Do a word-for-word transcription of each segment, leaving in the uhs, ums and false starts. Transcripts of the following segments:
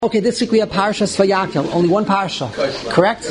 Okay, this week we have Parshas Vayakel. Only one parsha, correct?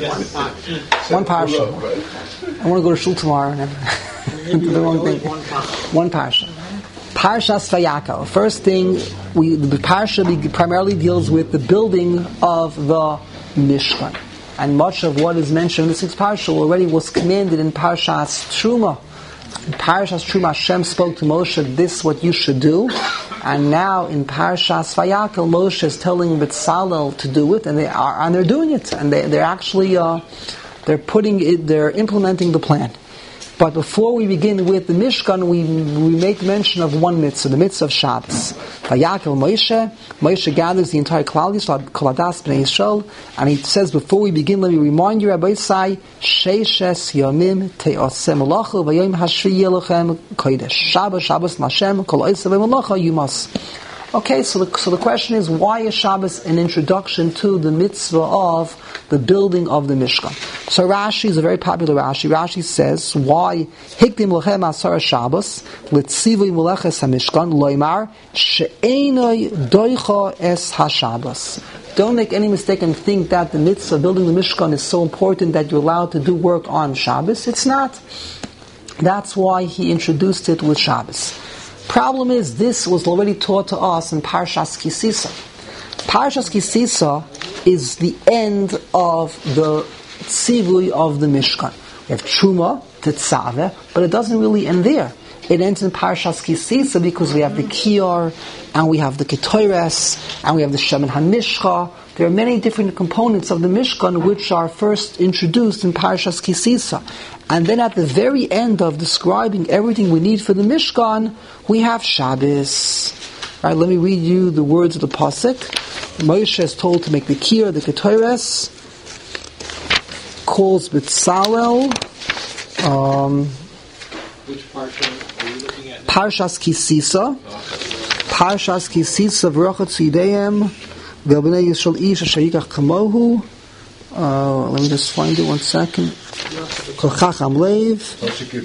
One parsha. I want to go to shul tomorrow and do the wrong thing. One parsha. Parshas Vayakel. First thing, we the parsha primarily deals with the building of the Mishkan, and much of what is mentioned in this week's parsha already was commanded in Parshas Truma. In Parshas Truma, Hashem spoke to Moshe, "This is what you should do." And now in Parshas Vayakel, Moshe is telling B'Tzalel to do it, and they are, and they're doing it, and they, they're actually uh, they're putting it, they're implementing the plan. But before we begin with the Mishkan, we we make mention of one mitzvah, the mitzvah of Shabbos. Vayakel Moshe, Moshe gathers the entire Klal Yisrael, Kol Hadas Bnei Yisrael, and he says, before we begin, let me remind you, Rabbi Yisai, Sheishes Yomim Te'osem Malacha V'Yom Hashvi Yelochem Kodesh. Shabbos, Shabbos Lashem, Kol Oiseh V'Malacha, you must. Okay, so the, so the question is, why is Shabbos an introduction to the mitzvah of the building of the Mishkan? So Rashi is a very popular Rashi. Rashi says, why Hikdim Lochem Asar Shabbos Litzivui Meleches HaMishkan Loimar She'enoi Doicha Es HaShabbos. Don't make any mistake and think that the mitzvah of building the Mishkan is so important that you're allowed to do work on Shabbos. It's not. That's why he introduced it with Shabbos. Problem is, this was already taught to us in Parshas Kisisa. Parshas Kisisa is the end of the tzivui of the Mishkan. We have Truma, Tetzaveh, but it doesn't really end there. It ends in Parshas Kisisa because we have the Kiyar, and we have the Ketores, and we have the Shemen HaMishcha. There are many different components of the Mishkan which are first introduced in Parshas Kisisa. And then at the very end of describing everything we need for the Mishkan, we have Shabbos. Right, let me read you the words of the Pasuk. Moshe is told to make the Kiyar, the Ketores, calls B'Tzalel. Um, Which parsha are you looking at now? Parshas Kisisa. Okay. Parshas Kisisa v'rochat tzideihem v'bnei Yisrael ish asher yikach kamohu. Uh, let me just find it one second. Kol chacham leiv.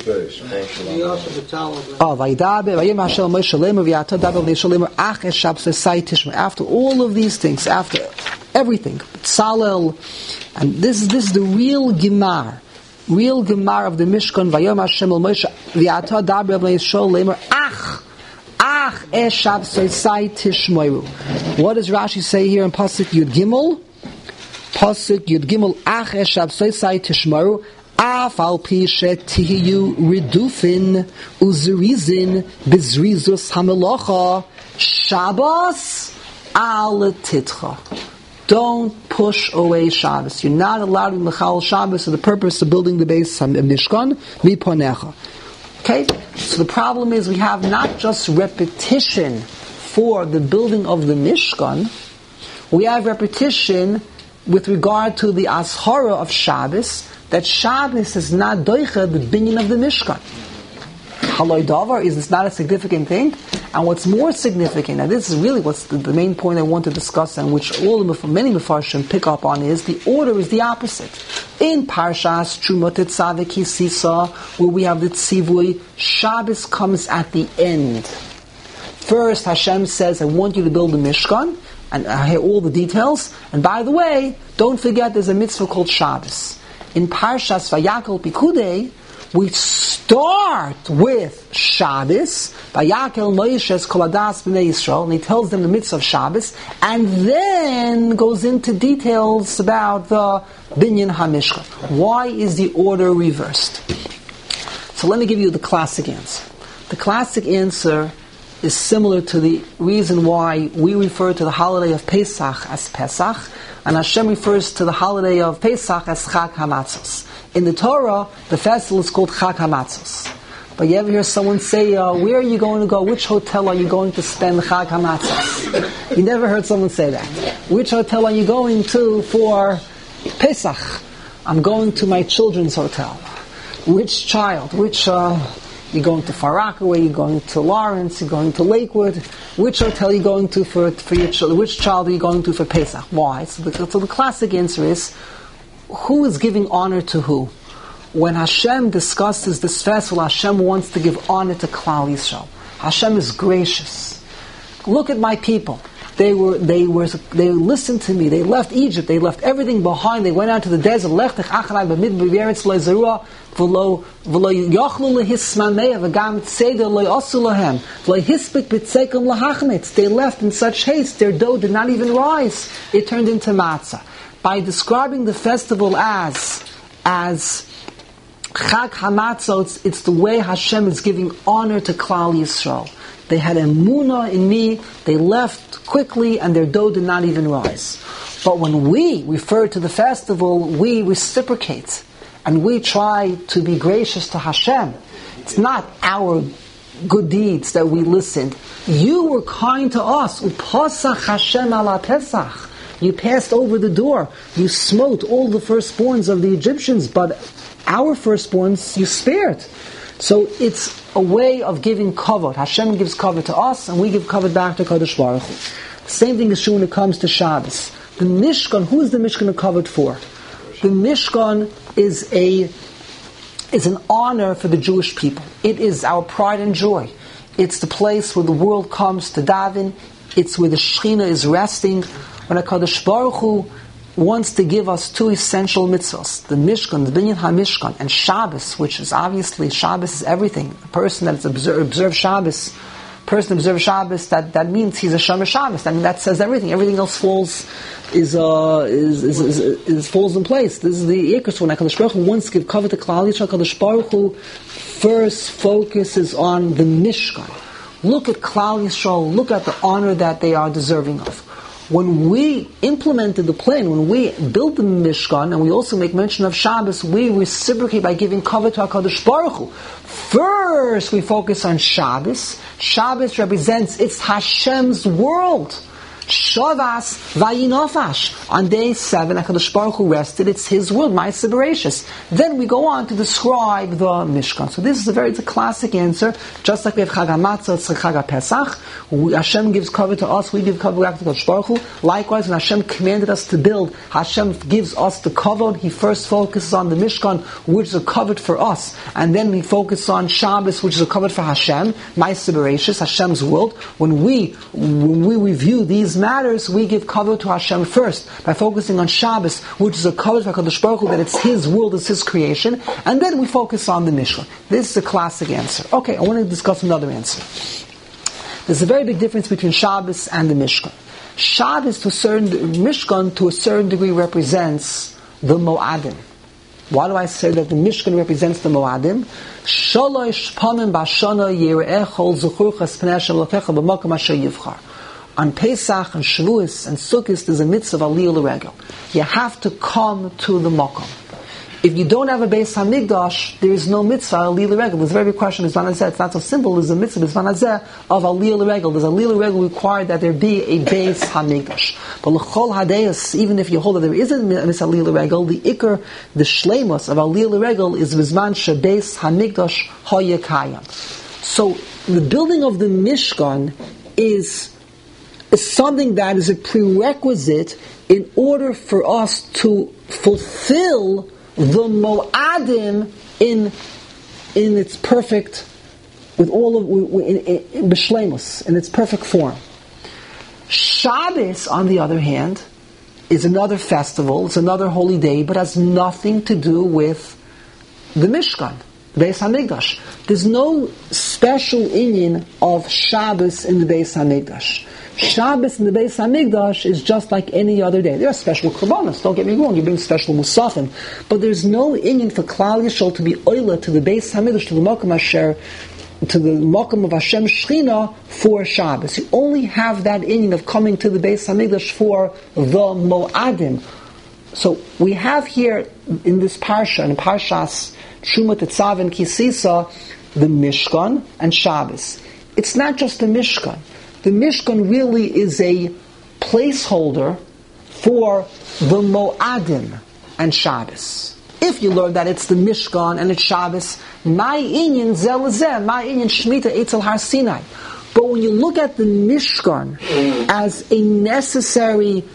Oh, vaydaber vayim Hashem Moshe lemer v'yata daber v'nei Yisrael lemer ach es Shabbos v'sai tishma. After all of these things, after everything, Tzalel, and this is this is the real Gemar. Real Gemar of the Mishkan. Vayom Hashem el Moshe v'yata daber v'nei Yisrael lemer ach ach es Shabbos v'sai tishmoiru. What does Rashi say here in Pasuk Yud Gimel? Pasuk Yud Gimel ach es Shabbos v'sai tishmoiru af al pi shetihiyu ridufin uzerizin bizrizus hamelacha Shabbos al titcha. Don't push away Shabbos. You're not allowed to mechal Shabbos for the purpose of building the base of Mishkan miponecha. Okay? So the problem is we have not just repetition for the building of the Mishkan, we have repetition with regard to the ashara of Shabbos, that Shabbos is not doicha the binyan of the Mishkan. Haloi davar, is this not a significant thing? And what's more significant, and this is really what's the, the main point I want to discuss, and which all of many Mefarshim pick up on, is the order is the opposite. In Parshas Truma Tetzaveh Kisisa, where we have the tzivui, Shabbos comes at the end. First, Hashem says, I want you to build the Mishkan, and I hear all the details. And by the way, don't forget there's a mitzvah called Shabbos. In Parshas Vayakel Pikudei, we start with Shabbos. Vayakel Moshe Kol Hadas Bnei Yisrael, and he tells them the mitzvah of Shabbos, and then goes into details about the Binyan HaMishkan. Why is the order reversed? So let me give you the classic answer. The classic answer is similar to the reason why we refer to the holiday of Pesach as Pesach, and Hashem refers to the holiday of Pesach as Chag HaMatzos. In the Torah, the festival is called Chag HaMatzos. But you ever hear someone say, uh, where are you going to go? Which hotel are you going to spend Chag HaMatzos? You never heard someone say that. Which hotel are you going to for Pesach? I'm going to my children's hotel. Which child? Which... Uh, You're going to Far Rockaway, you're going to Lawrence, you're going to Lakewood. Which hotel are you going to for, for your children? Which child are you going to for Pesach? Why? So the, so the classic answer is, who is giving honor to who? When Hashem discusses this festival, Hashem wants to give honor to Klal Yisrael. Hashem is gracious. Look at my people. They were, they were, they listened to me. They left Egypt. They left everything behind. They went out to the desert. Lechtech achanai b'midbar v'eretz lo zerua v'lo v'lo yochlu lehismanei v'gam tzeder lo yosu lahem v'lo hispik b'tzekum lahachmitz. They left in such haste. Their dough did not even rise. It turned into matzah. By describing the festival as as Chag HaMatzot, it's, it's the way Hashem is giving honor to Klal Yisrael. They had emunah in me, they left quickly, and their dough did not even rise. But when we refer to the festival, we reciprocate, and we try to be gracious to Hashem. It's not our good deeds that we listened. You were kind to us. Upasach Hashem ala Pesach. You passed over the door. You smote all the firstborns of the Egyptians, but our firstborns you spared. So it's a way of giving kavod. Hashem gives kavod to us, and we give kavod back to Kadosh Baruch Hu. The same thing is true when it comes to Shabbos. The Mishkan, who is the Mishkan a kavod for? The Mishkan is a is an honor for the Jewish people. It is our pride and joy. It's the place where the world comes to daven. It's where the Shekhinah is resting. When HaKadosh Baruch Hu wants to give us two essential mitzvahs, the Mishkan, the Binyan HaMishkan, and Shabbos, which is obviously, Shabbos is everything. A person that observes observe Shabbos, person observes Shabbos, that, that means he's a Shomer Shabbos. I mean, that says everything. Everything else falls, is, uh, is, is, is, is, is falls in place. This is the Iker. So when HaKadosh Baruch Hu wants to give cover to Klal Yisrael, HaKadosh Baruch Hu first focuses on the Mishkan. Look at Klal Yisrael, look at the honor that they are deserving of. When we implemented the plan, when we built the Mishkan, and we also make mention of Shabbos, we reciprocate by giving cover to HaKadosh Baruch Hu. First, we focus on Shabbos. Shabbos represents, it's Hashem's world. Shavas vayinofash. On day seven, HaKadosh Baruch Hu rested. It's His world, Ma'aseh Bereishis. Then we go on to describe the Mishkan. So this is a very, it's a classic answer. Just like we have Chag HaMatzah, it's Chag HaPesach. Hashem gives cover to us, we give cover back to HaKadosh Baruch Hu. Likewise, when Hashem commanded us to build, Hashem gives us the cover. He first focuses on the Mishkan, which is a cover for us. And then we focus on Shabbos, which is a cover for Hashem, Ma'aseh Bereishis, Hashem's world. When we, when we review these matters, we give kavod to Hashem first by focusing on Shabbos, which is a kavod for HaKadosh Baruch Hu, that it's His world, it's His creation, and then we focus on the Mishkan. This is a classic answer. Okay, I want to discuss another answer. There's a very big difference between Shabbos and the Mishkan. Shabbos, to a certain Mishkan, to a certain degree, represents the Moadim. Why do I say that the Mishkan represents the Moadim? Shalosh pamim b'shana yire'echol zuchurchas pnei Hashem Elokecha b'makom asher yivchar. On Pesach and Shavuos and Sukkot, there's a mitzvah of Aliyah L'Regel. You have to come to the Makom. If you don't have a Beis HaMikdash, there is no mitzvah of Aliyah L'Regel. There's a very big question, it's not so simple. There's a mitzvah of Aliyah L'Regel. There's a Aliyah L'Regel required that there be a Beis HaMikdash. But L'chol Hadeyos, even if you hold that there isn't a mitzvah of Aliyah L'Regel, the Iker, the Shleimus of Aliyah L'Regel is Vizman Shebeis HaMikdash Hayekayam. So, the building of the Mishkan is is something that is a prerequisite in order for us to fulfill the Moadim in in its perfect, with all of in, in, in B'Shleimus, in its perfect form. Shabbos, on the other hand, is another festival, it's another holy day, but has nothing to do with the Mishkan, the Beis HaMikdash. There's no special inyan of Shabbos in the Beis HaMikdash. Shabbos in the Beis HaMikdash is just like any other day. There are special korbanos, don't get me wrong, you bring special musafim, but there's no inyan for Klal Yisrael to be oila to the Beis HaMikdash, to the Makom Asher, to the Makom of Hashem Shechina for Shabbos. You only have that inyan of coming to the Beis HaMikdash for the Moadim. So we have here in this parsha, in Parshas Truma Tetzav and Kisisa, the Mishkan and Shabbos. It's not just the Mishkan. The Mishkan really is a placeholder for the Moadim and Shabbos. If you learn that it's the Mishkan and it's Shabbos, my inyan zelazeh, my inyan shmita etzel har Sinai. But when you look at the Mishkan as a necessary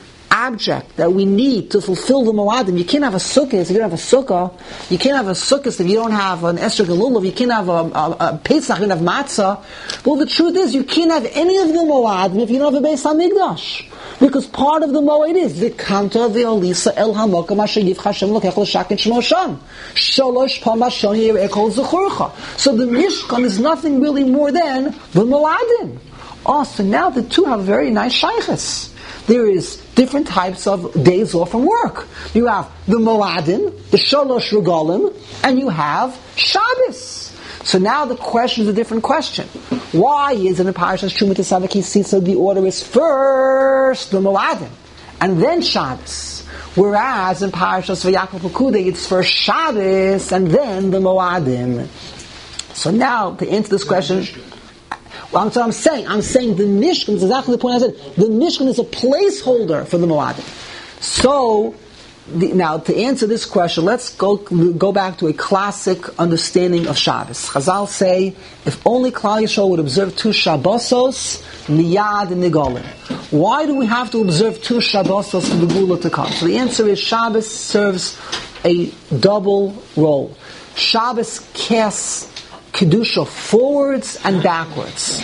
object that we need to fulfill the Moadim. You can't have a sukkah if you don't have a sukkah. You can't have a sukkah if you don't have an Esther Galulav. You can't have a, a, a Pesach, you don't have matzah. Well, the truth is, you can't have any of the Moadim if you don't have a Beis HaMikdash. Because part of the Moed is the Kanta v'Olisa El Hamokam Asher Yivcha Hashem Lokech L'Shakin Shmo Sham Shalosh Pamashon Yirei Zechurcha. So the Mishkan is nothing really more than the Moadim. Oh, so now the two have very nice shaykhs. There is different types of days off from work. You have the Moadim, the Shalosh Regalim, and you have Shabbos. So now the question is a different question. Why is in the Parashas Truma Tesavik Yisisa the order is first the Moadim and then Shabbos, whereas in Parashas Vayakov Pekudei it's first Shabbos and then the Moadim. So now to answer this question, well, that's what I'm saying. I'm saying the Mishkan is exactly the point I said. The Mishkan is a placeholder for the Moadim. So The, now, to answer this question, let's go go back to a classic understanding of Shabbos. Chazal say, if only Klal Yisrael would observe two Shabbosos, Miyad and Nigolim. Why do we have to observe two Shabbosos for the Gula to come? So the answer is Shabbos serves a double role. Shabbos casts Kedusha forwards and backwards.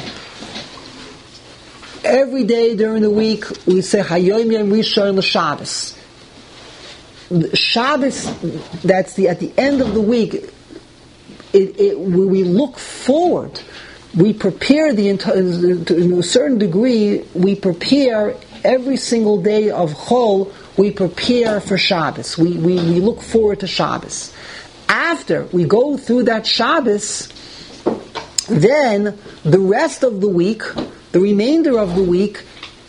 Every day during the week, we say, Hayom Yom Rishon L'Shabbos. Shabbos, that's the at the end of the week, it, it, we look forward. We prepare the to a certain degree. We prepare every single day of Chol. We prepare for Shabbos. We, we we look forward to Shabbos. After we go through that Shabbos, then the rest of the week, the remainder of the week,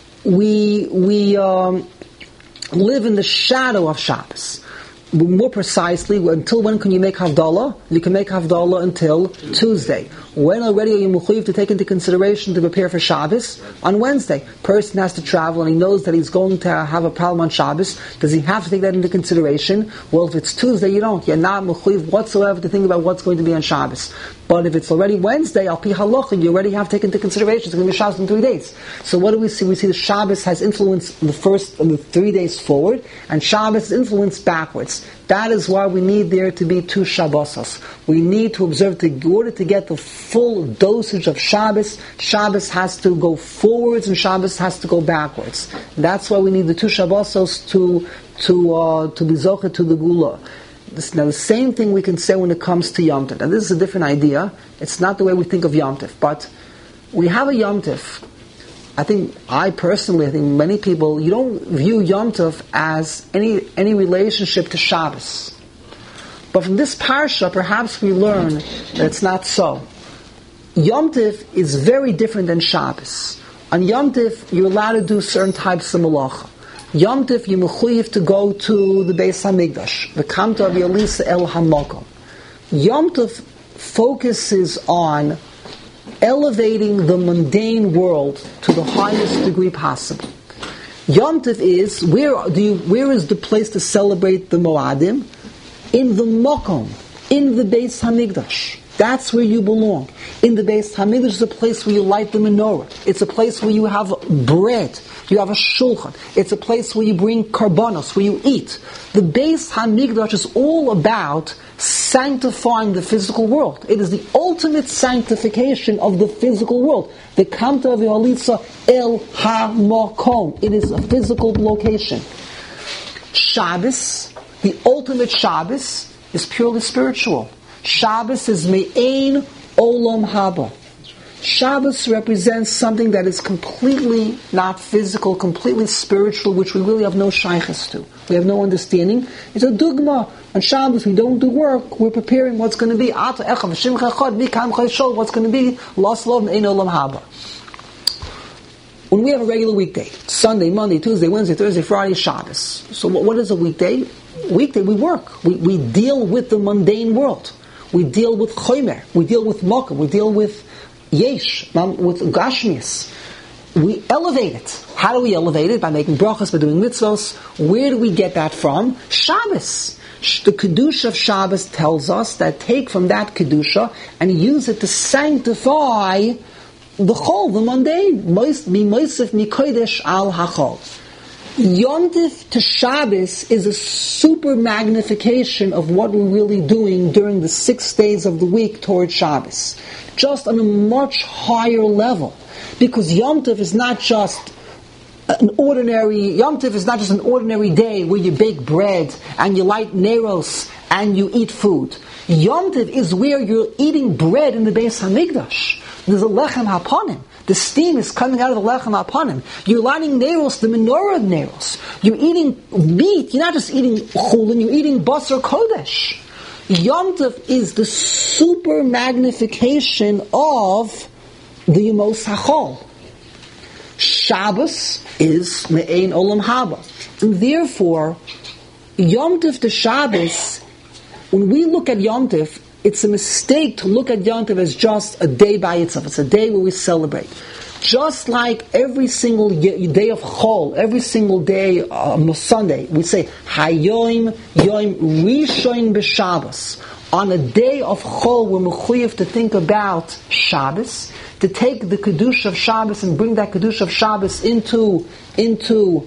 we we. Um, live in the shadow of Shabbos. More precisely, until when can you make Havdalah? You can make Havdalah until Tuesday. When already are you mechuyev to take into consideration to prepare for Shabbos? On Wednesday. Person has to travel and he knows that he's going to have a problem on Shabbos. Does he have to take that into consideration? Well, if it's Tuesday, you don't. You're not mechuyev whatsoever to think about what's going to be on Shabbos. But if it's already Wednesday, al pi halacha, you already have to take into consideration it's going to be Shabbos in three days. So what do we see? We see the Shabbos has influence the first the three days forward, and Shabbos influence backwards. That is why we need there to be two Shabbosos. We need to observe to, in order to get the full dosage of Shabbos, Shabbos has to go forwards and Shabbos has to go backwards. That's why we need the two Shabbosos to to uh, to be zocher to the Gula. This, now the same thing we can say when it comes to Yom Tov. And this is a different idea. It's not the way we think of Yom Tov, but we have a Yom Tov. I think, I personally, I think many people, you don't view Yom Tov as any any relationship to Shabbos. But from this parsha, perhaps we learn that it's not so. Yom Tov is very different than Shabbos. On Yom Tov, you're allowed to do certain types of malacha. Yom Tov, you're mechuyev to go to the Beis HaMikdash, the Kamta of Yolisa El Hamokom. Yom Tov focuses on elevating the mundane world to the highest degree possible. Yom Tov is, where do you, where is the place to celebrate the Moadim? In the Mokom, in the Beis HaMikdash. That's where you belong. In the Beis HaMikdash is a place where you light the menorah. It's a place where you have bread. You have a shulchan. It's a place where you bring karbanos, where you eat. The Beis HaMikdash is all about sanctifying the physical world. It is the ultimate sanctification of the physical world. The Kamta v'Halitza El HaMakom. It is a physical location. Shabbos, the ultimate Shabbos, is purely spiritual. Shabbos is Me'ein Olam Haba. Shabbos represents something that is completely not physical, completely spiritual, which we really have no shaykhs to. We have no understanding. It's a dugma. On Shabbos, we don't do work. We're preparing what's going to be. What's going to be? Los Lov Me'ein Olam Haba. When we have a regular weekday, Sunday, Monday, Tuesday, Wednesday, Thursday, Friday, Shabbos. So what is a weekday? Weekday, we work. We, we deal with the mundane world. We deal with chomer. We deal with mokum. We deal with yesh, with gashmias. We elevate it. How do we elevate it? By making brachas, by doing mitzvos. Where do we get that from? Shabbos. The Kedusha of Shabbos tells us that take from that Kedusha and use it to sanctify the chol, the mundane. Mi moisef mi kodesh al hachol. Yom Tif to Shabbos is a super magnification of what we're really doing during the six days of the week towards Shabbos. Just on a much higher level. Because Yom Tif is not just an ordinary, Yom Tif is not just an ordinary day where you bake bread and you light neros and you eat food. Yom Tif is where you're eating bread in the Beis Hamikdash. There's a lechem hapanim. The steam is coming out of the lechem hapanim. You're lighting neros, the menorah of neros. You're eating meat. You're not just eating chulin, you're eating basar kodesh. Yom Tov is the super magnification of the Yemos HaChol. Shabbos is me'ein olam haba. And therefore, Yom Tov to Shabbos, when we look at Yom Tov, it's a mistake to look at Yom Tov as just a day by itself. It's a day where we celebrate. Just like every single day of Chol, every single day on um, Sunday, we say Hayoim Yoim Rishon b'Shabbos. On a day of Chol, we're mechuyev to think about Shabbos, to take the Kedusha of Shabbos and bring that Kedusha of Shabbos into into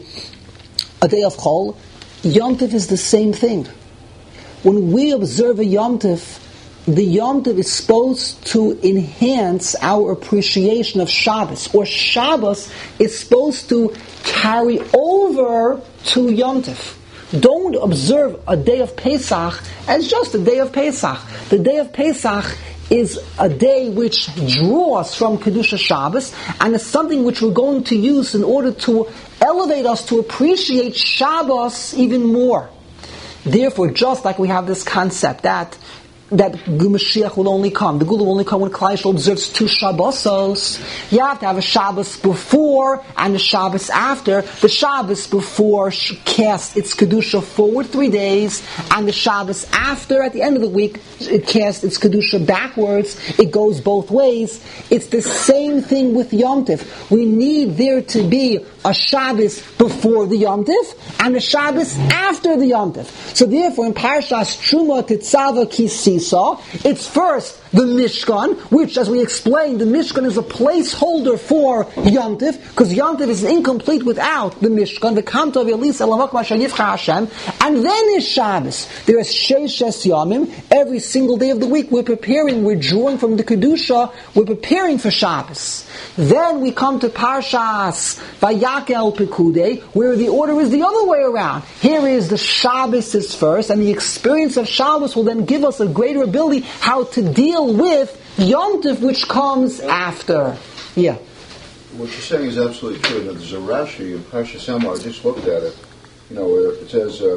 a day of Chol. Yom Tov is the same thing. When we observe a Yom Tov, the Yom Tov is supposed to enhance our appreciation of Shabbos, or Shabbos is supposed to carry over to Yom Tov. Don't observe a day of Pesach as just a day of Pesach. The day of Pesach is a day which draws from Kedusha Shabbos, and it's something which we're going to use in order to elevate us to appreciate Shabbos even more. Therefore, just like we have this concept that that Mashiach will only come, the Gula will only come when Klal Yisrael observes two Shabbosos. You have to have a Shabbos before and a Shabbos after. The Shabbos before casts its Kedusha forward three days, and the Shabbos after, at the end of the week, it casts its Kedusha backwards. It goes both ways. It's the same thing with Yom Tov. We need there to be a Shabbos before the Yom Tov and a Shabbos after the Yom Tov. So therefore, in Parshas Truma Tetzava Kisisa, it's first the Mishkan, which, as we explained, the Mishkan is a placeholder for Yom Tov, because Yom Tov is incomplete without the Mishkan. The Kamtov Yelis Elamok Mashayivcha Hashem, and then is Shabbos. There is Sheishes Yomim. Every single day of the week, we're preparing, we're drawing from the Kedusha, we're preparing for Shabbos. Then we come to Parshas Vayakel Pekudei, where the order is the other way around. Here is the Shabbos is first, and the experience of Shabbos will then give us a greater ability how to deal with Yom Tov, which comes after. Yeah. What you're saying is absolutely true. Now, there's a Rashi in Parshas Emor. I just looked at it. You know, where it says, uh,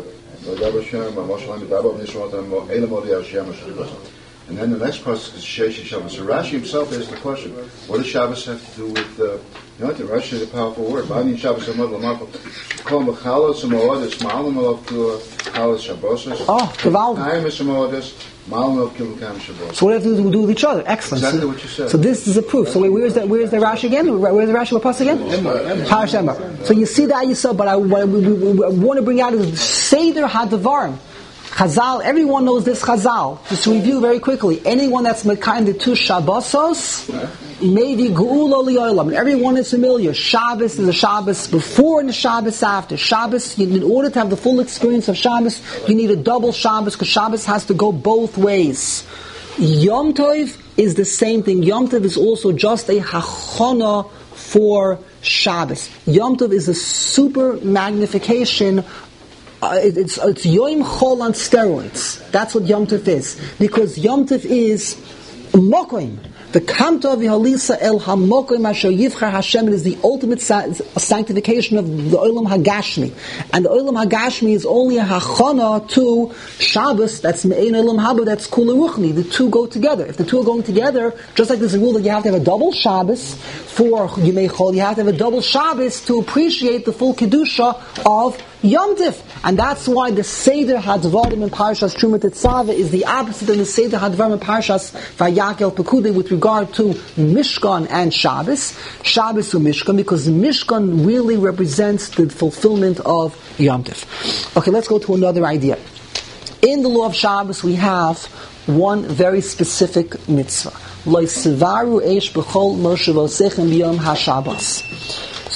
and then the next part is Sheish Shabbos. So Rashi himself asks the question, what does Shabbos have to do with, uh, you know, the Rashi is a powerful word. Bani Shabbos Amad Lamakol. Kol Mechalos Samoad is Ma'alim Alav to Chalos Shabbos. Oh, Gavaldi. Time is Samoad is Ma'alim Alav Kilukam Shabbos. So what do we have to do with each other? Excellent. Exactly so, what you said. So this is a proof. So wait, where's the, where's the Rashi again? Where's the Rashi Lapas again? Parash Emor. So you see that yourself, but I, what I, we, we, we want to bring out is Seder HaDavarim. Chazal, everyone knows this Chazal. Just to review very quickly, anyone that's Mekayim the two Shabbosos, maybe Geula Li'olam. Everyone is familiar. Shabbos is a Shabbos before and a Shabbos after. Shabbos, in order to have the full experience of Shabbos, you need a double Shabbos, because Shabbos has to go both ways. Yom Tov is the same thing. Yom Tov is also just a hachana for Shabbos. Yom Tov is a super magnification. Uh, it, it's it's Yom Chol on steroids. That's what Yom Tov is, because Yom Tov is Mokoim. The Kamtov V'Halisa El HaMokoim Asher Yivchar Hashem is the ultimate sa- sanctification of the Olam Hagashmi, and the Olam Hagashmi is only a hachana to Shabbos. That's Me'ein Olam Haba. That's Kula Ruchni. The two go together. If the two are going together, just like there's a rule that you have to have a double Shabbos for Yimei Chol, you have to have a double Shabbos to appreciate the full kedusha of Yom Tov. And that's why the Seder HaDvarim in Parshas Truma Tetzava is the opposite of the Seder HaDvarim in Parshas Vayakel Pekudei with regard to Mishkan and Shabbos. Shabbos to Mishkan, because Mishkan really represents the fulfillment of Yom Tov. Okay, let's go to another idea. In the law of Shabbos we have one very specific mitzvah. Lo Sivaru Eish B'chol Moshe Vosechem B'Yom HaShabbos.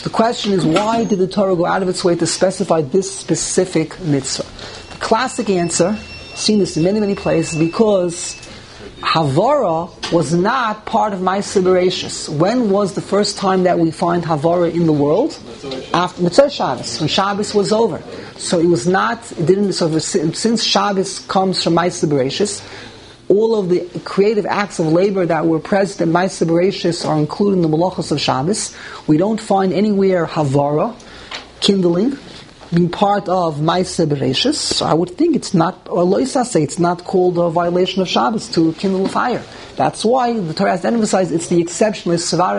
So the question is, why did the Torah go out of its way to specify this specific mitzvah? The classic answer, seen this in many, many places, because Havara was not part of Ma'aseh Bereishis. When was the first time that we find Havara in the world? After Mitzvah Shabbos, when Shabbos was over. So it was not, it didn't, so since Shabbos comes from Ma'aseh Bereishis, all of the creative acts of labor that were present in Ma'aseh Bereishis are included in the Malachos of Shabbos. We don't find anywhere Havara, kindling, being part of Ma'aseh Bereishis. So I would think it's not, or Loisa say it's not called a violation of Shabbos to kindle a fire. That's why the Torah has to emphasize it's the exception.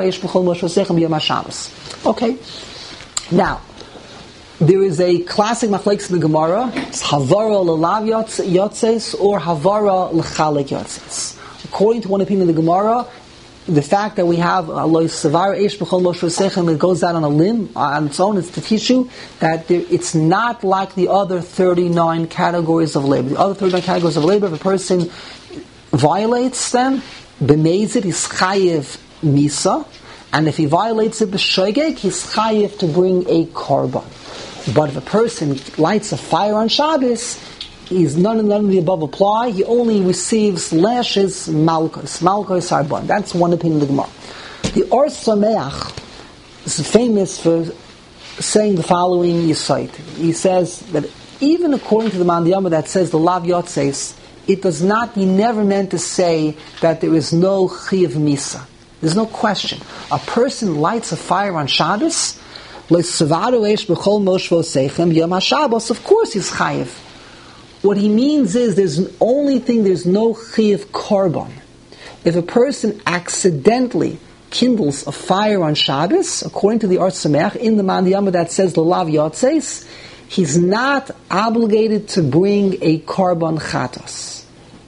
Okay. Now, there is a classic machlekes in the Gemara. It's Havara l'lav yotzes or Havara l'chalek yotzes. According to one opinion of the Gemara, the fact that we have Aloy Savar Eish B'chol Moshe Sechem that goes out on a limb on its own, it's to teach you that there, it's not like the other thirty-nine categories of labor. The other thirty-nine categories of labor, if a person violates them, b'mezid, he's chayiv misa, and if he violates it b'shoigeg, he's chayiv to bring a korban. But if a person lights a fire on Shabbos, he's none of, none of the above apply. He only receives lashes, malchus. Malchus harbon. That's one opinion of the Gemara. The Or Sameach is famous for saying the following Yisait. He says that even according to the Mandiyama that says the Lav Yotzes, it does not, he never meant to say that there is no Chiv Misa. There's no question. A person lights a fire on Shabbos, of course he's chayiv. What he means is there's an only thing, there's no chiv korban. If a person accidentally kindles a fire on Shabbos, according to the Or Sameach, in the Mandiyama that says the Lav Yotzes, he's not obligated to bring a korban chatos.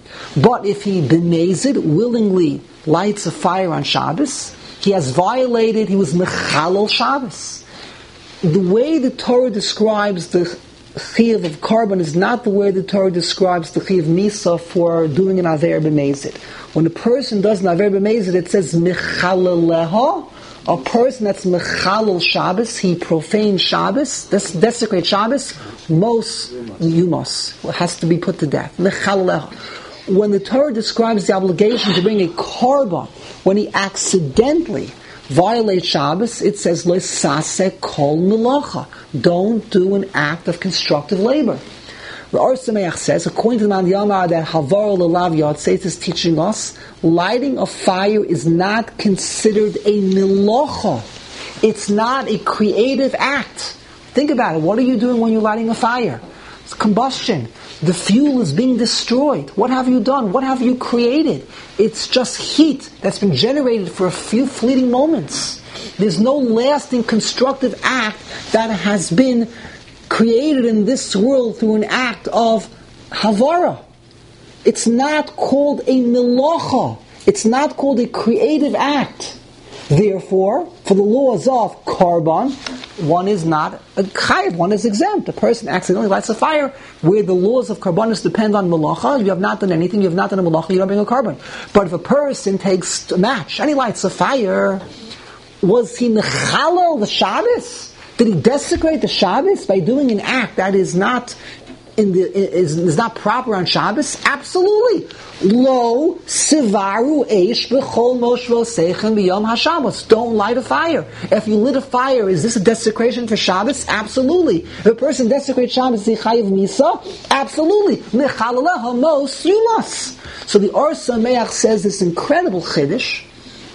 But if he b'mezid, willingly lights a fire on Shabbos, he has violated, he was mechalel Shabbos. The way the Torah describes the chiyuv of korban is not the way the Torah describes the chiyuv misa for doing an aver b'mezid. When a person does an aver b'mezid, it says mechaleleha. A person that's mechalel Shabbos, he profanes Shabbos, this desecrates Shabbos, most yumos has to be put to death. Mechaleleha. When the Torah describes the obligation to bring a korban, when he accidentally violates Shabbos, it says lo saseh kol melacha. Don't do an act of constructive labor. The Or Sameach says, according to the Mandiyama, that Havara l'lav yotzes is teaching us lighting a fire is not considered a melacha. It's not a creative act. Think about it. What are you doing when you're lighting a fire? It's combustion. The fuel is being destroyed. What have you done? What have you created? It's just heat that's been generated for a few fleeting moments. There's no lasting constructive act that has been created in this world through an act of havara. It's not called a melacha. It's not called a creative act. Therefore, for the laws of korban, one is not a chayiv, one is exempt. A person accidentally lights a fire where the laws of korbanos depend on melacha. You have not done anything, you have not done a melacha, you don't bring a korban. But if a person takes a match and he lights a fire, was he mechalel the Shabbos? Did he desecrate the Shabbos by doing an act that is not in the is, is not proper on Shabbos? Absolutely. Lo sivaru eish b'chol moshvo seichem b'yom haShabbos. Don't light a fire. If you lit a fire, is this a desecration for Shabbos? Absolutely. If a person desecrates Shabbos, is he chayiv misa? Absolutely. Mechalaleha mos yumas. So the Or Sameach says this incredible chiddush.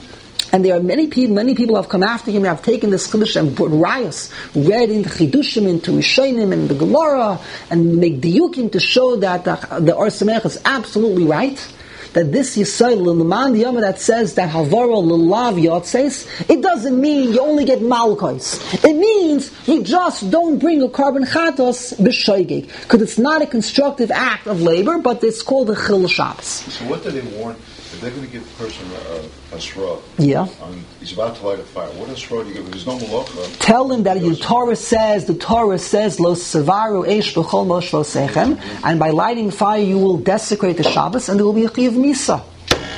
And there are many people, many people have come after him and have taken this chiddush and put rayos, read into chidushim, into rishonim, and the Gemara, and make diyukim to show that the, the Or Sameach is absolutely right. That this Yisrael in the Mandiyama that says that Havara l'lav yotzes, it doesn't mean you only get malchus. It means you just don't bring a korban chatos b'shoigeg, because it's not a constructive act of labor, but it's called a chil Shabbos. So what do they warn? If they're going to give the person a, a straw, yeah. um, he's about to light a fire, what straw do you give? There's no malacha. Tell him that the Torah says, the Torah says, Lo sevaru eish b'chol moshvo sechem, and by lighting fire you will desecrate the Shabbos, and there will be a chiv misa.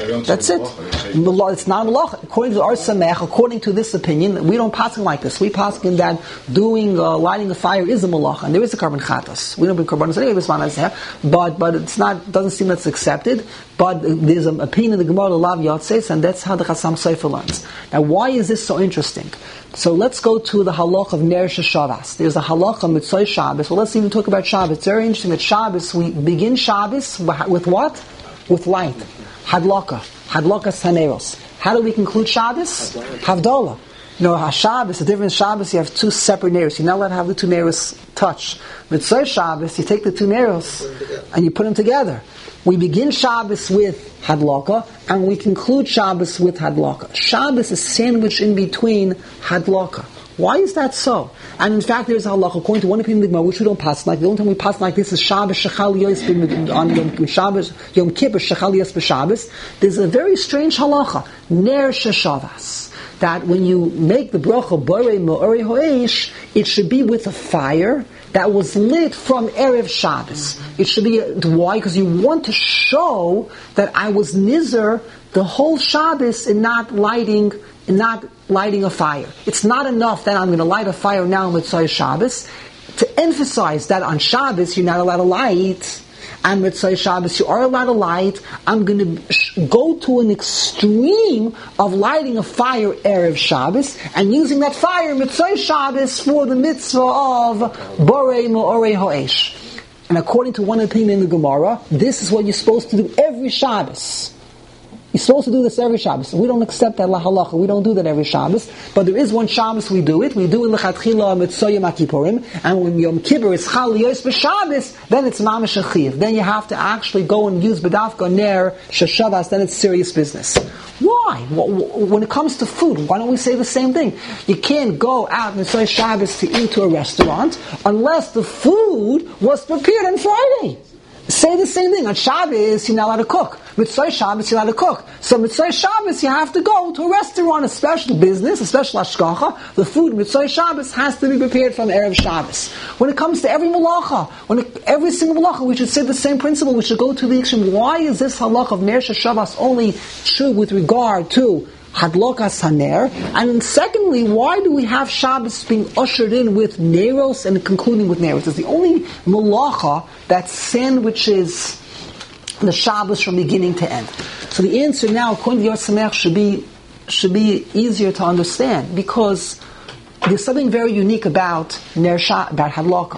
That's it. It's not malacha. According to our samech, according to this opinion, we don't pass like this. We pass that doing uh, lighting a fire is a malacha, and there is a carbon chatas. We don't bring carbon anyway, but but it's not doesn't seem that's accepted. But there's an opinion in the Gemara Lav Yatzes, and that's how the Chassam Sofer learns. Now, why is this so interesting? So let's go to the halach of Ner Shavas. There's a halach of Mitzvah Shabbos. Well, let's even talk about Shabbos. It's very interesting that Shabbos, we begin Shabbos with what? With light. Hadlaka. Hadlaka Saneros. How do we conclude Shabbos? Havdalah. You know, Shabbos, the difference Shabbos, you have two separate Neros. You're not allowed to have the two Neros touch. Mitzvah Shabbos, you take the two Neros and you put them together. We begin Shabbos with Hadlaka, and we conclude Shabbos with Hadlaka. Shabbos is sandwiched in between Hadlaka. Why is that so? And in fact, there's a halakha, according to one opinion of the Gemara, which we don't pass like. The only time we pass like this is Shabbos Shechal Yos on Yom Shabbos, Yom Kippur Shechal Yos b'Shabbos. There's a very strange halakha, Ner Sheshavas, that when you make the bracha Borei Mo'orei Ho'esh, it should be with a fire that was lit from Erev Shabbos. It should be, why? Because you want to show that I was nizer the whole Shabbos in not lighting, in not lighting a fire. It's not enough that I'm going to light a fire now on Mitzvah Shabbos. To emphasize that on Shabbos you're not allowed to light, and Mitzvah Shabbos you are allowed to light, I'm going to sh- go to an extreme of lighting a fire Erev Shabbos, and using that fire Mitzvah Shabbos for the mitzvah of Borei Mo'orei Ho'esh. And according to one opinion in the Gemara, this is what you're supposed to do every Shabbos. You're supposed to do this every Shabbos. We don't accept that halacha. We don't do that every Shabbos. But there is one Shabbos we do it. We do it l'chatchila mitzvah Yom Kippurim. And when Yom Kippur is Chal Yos b'Shabbos, then it's mamash achiv. Then you have to actually go and use bedavka ner sheshavas. Then it's serious business. Why? When it comes to food, why don't we say the same thing? You can't go out and say Shabbos to eat to a restaurant unless the food was prepared on Friday. Say the same thing. On Shabbos, you're not allowed to cook. Mitzvah Shabbos, you're allowed to cook. So Mitzvah Shabbos, you have to go to a restaurant, a special business, a special hashgacha. The food Mitzvah Shabbos has to be prepared from Erev Shabbos. When it comes to every malacha, when it, every single malacha, we should say the same principle. We should go to the extreme. Why is this halach of Ner Shabbos only true with regard to Hadlokas Haner? And then secondly, why do we have Shabbos being ushered in with Neros and concluding with Neros? It's the only malacha that sandwiches the Shabbos from beginning to end. So the answer now, according to Yor Samech, should be should be easier to understand, because there's something very unique about Ner Sha, about Hadlaka.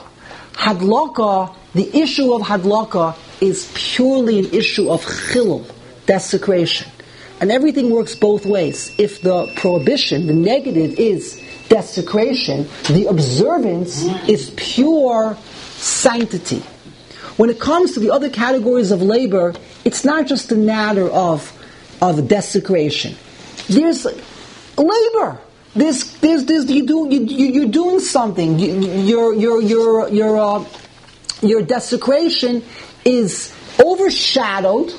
Hadlaka, the issue of Hadlaka is purely an issue of chilul, desecration. And everything works both ways. If the prohibition, the negative, is desecration, the observance is pure sanctity. When it comes to the other categories of labor, it's not just a matter of of desecration. There's labor. There's there's, there's you do you, you're doing something. You, your your your your uh, your desecration is overshadowed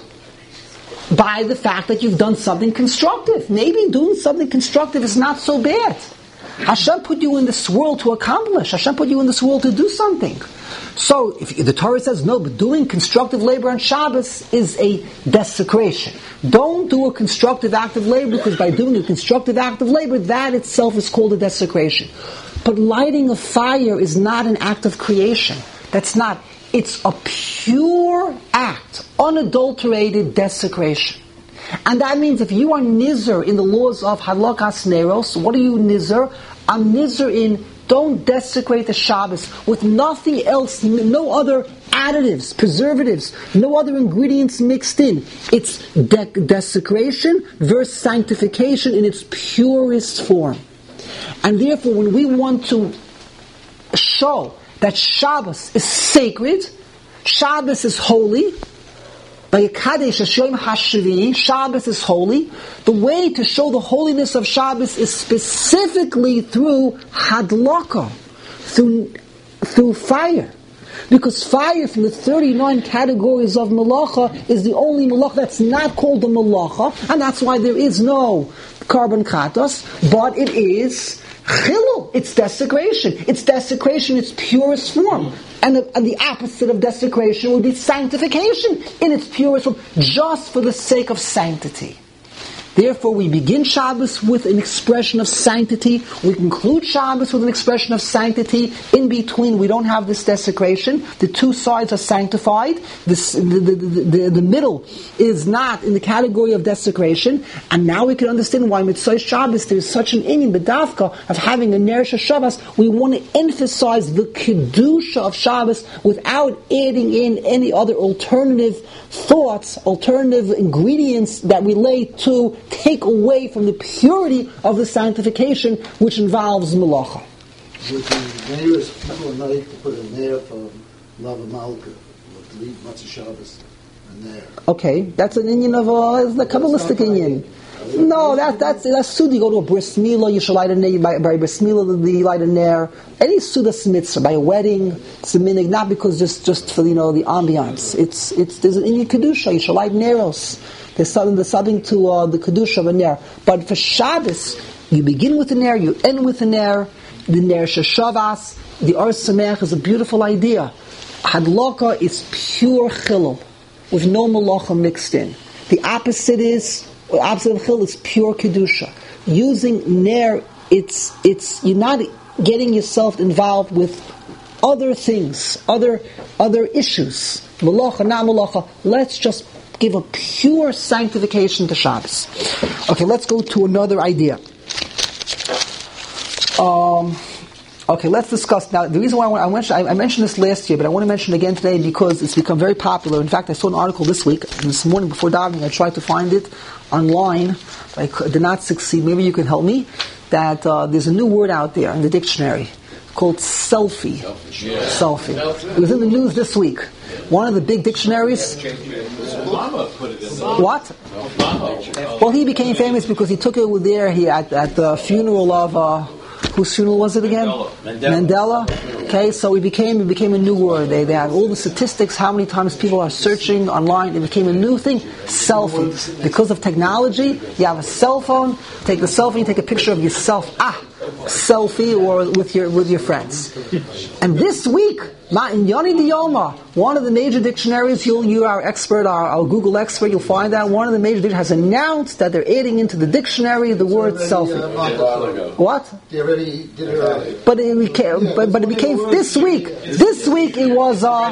by the fact that you've done something constructive. Maybe doing something constructive is not so bad. Hashem put you in this world to accomplish. Hashem put you in this world to do something. So, if the Torah says no, but doing constructive labor on Shabbos is a desecration. Don't do a constructive act of labor, because by doing a constructive act of labor, that itself is called a desecration. But lighting a fire is not an act of creation. That's not. It's a pure act, unadulterated desecration. And that means if you are nizer in the laws of Hadlakas Neros, what are you nizer? I'm nizer in don't desecrate the Shabbos with nothing else, no other additives, preservatives, no other ingredients mixed in. It's de- desecration versus sanctification in its purest form. And therefore, when we want to show that Shabbos is sacred, Shabbos is holy, by Kadesh Hashem Hashvi, Shabbos is holy. The way to show the holiness of Shabbos is specifically through Hadlaka, through through fire. Because fire from the thirty-nine categories of Malacha is the only Malacha that's not called the Malacha, and that's why there is no carbon katos, but it is Chilul, it's desecration. It's desecration, its purest form. And the, and the opposite of desecration would be sanctification in its purest form, just for the sake of sanctity. Therefore, we begin Shabbos with an expression of sanctity. We conclude Shabbos with an expression of sanctity. In between, we don't have this desecration. The two sides are sanctified. This, the, the, the, the middle is not in the category of desecration. And now we can understand why Mitzvah Shabbos there is such an inyan bedavka of having a Ner Shabbos. We want to emphasize the kedusha of Shabbos without adding in any other alternative thoughts, alternative ingredients that relate to take away from the purity of the sanctification which involves malacha. With the neighbors, people are not able to put a nair for Lava Malka, to leave Matzah Shabbos and there. Okay, that's an Indian of a, it's the Kabbalistic Indian. No, that, that's that's Sud. You go to a bris milah, you should light a nair. By, by bris milah, you light a nair. Any Sudas mitzvah, by a wedding, it's a minig, not because just, just for, you know, the ambiance. It's, it's, there's an Indian Kedusha, you should light nairos. There's something, there's something to uh, the Kedusha of a nair. But for Shabbos, you begin with a nair, you end with a nair. The Ner Sheshavas, the Or Samech is a beautiful idea. Hadlaka is pure chilul, with no malacha mixed in. The opposite is, the opposite of chilul is pure kedusha. Using ner, it's it's you're not getting yourself involved with other things, other other issues. Malacha, not malacha. Let's just give a pure sanctification to Shabbos. Okay, let's go to another idea. Um, okay, let's discuss now. The reason why I, want, I, mentioned, I, I mentioned this last year, but I want to mention it again today because it's become very popular. In fact, I saw an article this week, this morning before davening. I tried to find it online, but I could, did not succeed. Maybe you can help me. That uh, there's a new word out there in the dictionary called selfie. Selfie. Yeah. Selfie. It was in the news this week. One of the big dictionaries. Obama put it in the What? Obama. Well, he became famous because he took it there he, at, at the funeral of. Uh, Whose funeral was it again? Mandela. Mandela. Okay, so it became it became a new word. They they have all the statistics, how many times people are searching online. It became a new thing. Selfie. Because of technology, you have a cell phone. Take the selfie, take a picture of yourself. Ah, selfie, or with your with your friends. And this week, in Yoni Diyoma, one of the major dictionaries, you'll, you are expert, our, our Google expert, you'll find that one of the major dictionaries has announced that they're adding into the dictionary the word selfie. What? They already did it earlier. But it became, but, but it became this week. This week it was. Uh,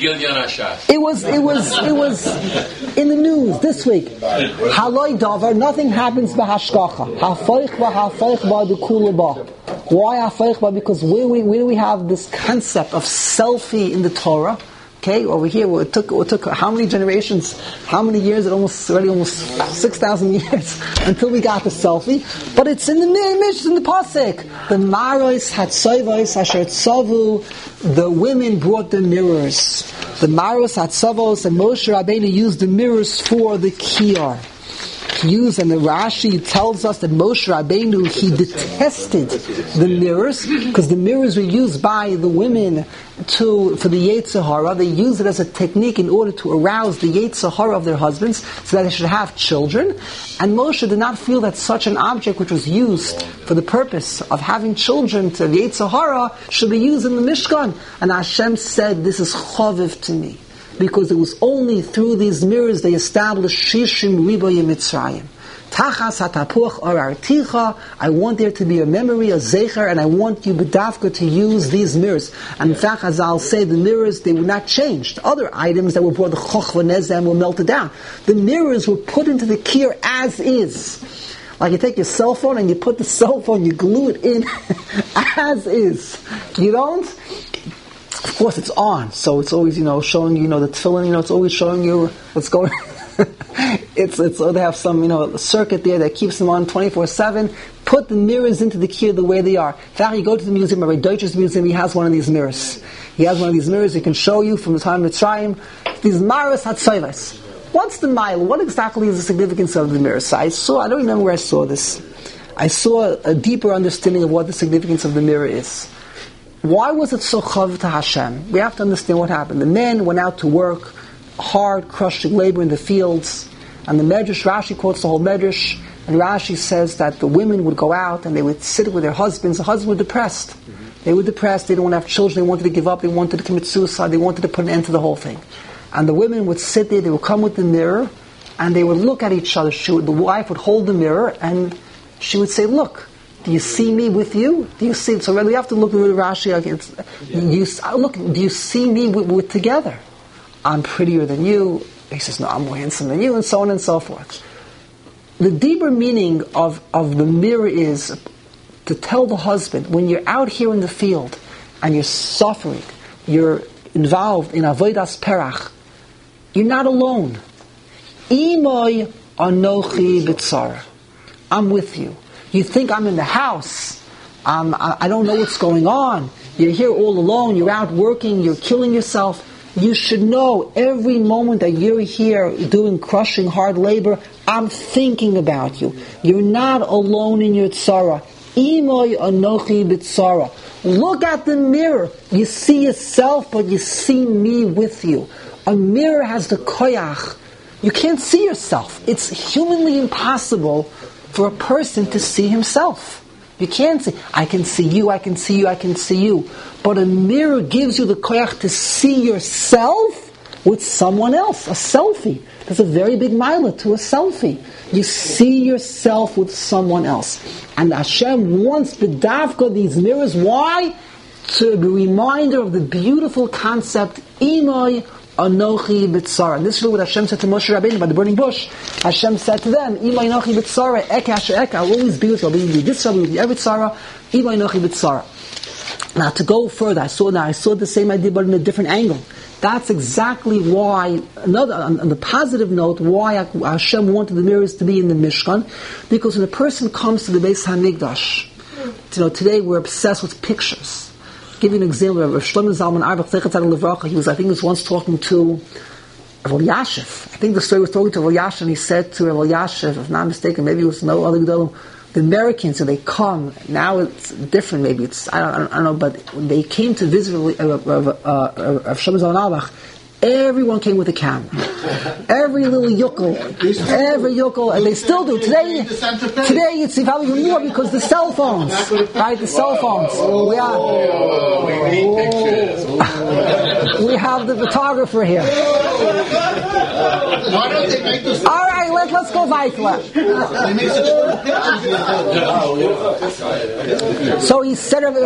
it was. It was. It was in the news this week. Haloi davar. Nothing happens b'hashgacha. Hafoich ba hafoich ba dekula ba. Why hafoich ba? Because where we where do we have this concept of selfie in the Torah? Okay, over here it took it took how many generations, how many years? It almost already almost six thousand years until we got the selfie. But it's in the image, in the pasuk. The maros hatzavos asher tzavu. The women brought the mirrors. The maros hatzavos, and Moshe Rabbeinu used the mirrors for the kiyar. Used, and the Rashi tells us that Moshe Rabbeinu, he detested the mirrors because the mirrors were used by the women to for the Yetzer Hara. They used it as a technique in order to arouse the Yetzer Hara of their husbands so that they should have children. And Moshe did not feel that such an object which was used for the purpose of having children to the Yetzer Hara should be used in the Mishkan. And Hashem said, this is chaviv to me. Because it was only through these mirrors they established Shishim Riboy Mitzrayim. Tachas hatapuach ararticha. I want there to be a memory, a zecher, and I want you bedavka to use these mirrors. And in fact, as I'll say, the mirrors, they were not changed. Other items that were brought, the chochva nezem, were melted down. The mirrors were put into the kir as is. Like you take your cell phone and you put the cell phone, you glue it in as is. You don't? Of course, it's on, so it's always, you know, showing you, you know, the tefillin, you know, it's always showing you what's going on. it's, it's, they have some, you know, circuit there that keeps them on twenty-four seven. Put the mirrors into the kir the way they are. In fact, you go to the museum, Rabbi Deutsch's museum, he has one of these mirrors. He has one of these mirrors, he can show you from the time of Mitzrayim, these maros hatzayvas. What's the mile? What exactly is the significance of the mirrors? So I saw, I don't remember where I saw this. I saw a deeper understanding of what the significance of the mirror is. Why was it so chav to Hashem? We have to understand what happened. The men went out to work, hard, crushing labor in the fields, and the Medrash, Rashi quotes the whole Medrash, And Rashi says that the women would go out and they would sit with their husbands. The husbands were depressed. Mm-hmm. They were depressed. They didn't want to have children. They wanted to give up. They wanted to commit suicide. They wanted to put an end to the whole thing. And the women would sit there. They would come with the mirror and they would look at each other. She would, the wife would hold the mirror and she would say, "Look, do you see me with you? Do you see?" So we have to look at Rashi against. You, look, do you see me with, with together? I'm prettier than you. He says, "No, I'm more handsome than you," and so on and so forth. The deeper meaning of, of the mirror is to tell the husband, when you're out here in the field and you're suffering, you're involved in avodas perach, you're not alone. Imoi anochi b'tzara. I'm with you. You think I'm in the house. Um, I, I don't know what's going on. You're here all alone. You're out working. You're killing yourself. You should know every moment that you're here doing crushing hard labor, I'm thinking about you. You're not alone in your tzara. Imoi anochi b'tzara. Look at the mirror. You see yourself, but you see me with you. A mirror has the koyach. You can't see yourself. It's humanly impossible for a person to see himself. You can't see. I can see you, I can see you, I can see you. But a mirror gives you the koyach to see yourself with someone else. A selfie. There's a very big milah to a selfie. You see yourself with someone else. And Hashem wants b'davka these mirrors. Why? To be a reminder of the beautiful concept, Imoi Anochi B'tzara. And this is what Hashem said to Moshe Rabbeinu by the burning bush. Hashem said to them, Imoi Anochi B'tzara, Eka Asher Eka, I will always be with you, I'll be with you this, I'll be with you every tzara, Imoi Anochi B'tzara. Now to go further, I saw now I saw the same idea but in a different angle. That's exactly why, another, on, on the positive note, why Hashem wanted the mirrors to be in the Mishkan, because when a person comes to the Beis HaMikdash, you know, today we're obsessed with pictures. I'll give you an example. Rav Shlomo Zalman Auerbach, he was, I think, he was once talking to Rav Elyashiv. I think the story was talking to Rav Elyashiv, and he said to Rav Elyashiv, if I'm not mistaken, maybe it was no other Gedolim, the Americans, so they come, now it's different, maybe it's, I don't, I don't, I don't know, but when they came to visit Rav uh, uh, uh, uh, Shlomo Zalman Auerbach, everyone came with a camera. Every little yuckle, every yuckle, and they still do. Today, today it's probably even more because the cell phones, right? The cell phones. We have, we have the photographer here. Why don't they make this? All right, let, let's go weiter. So he said, uh, uh,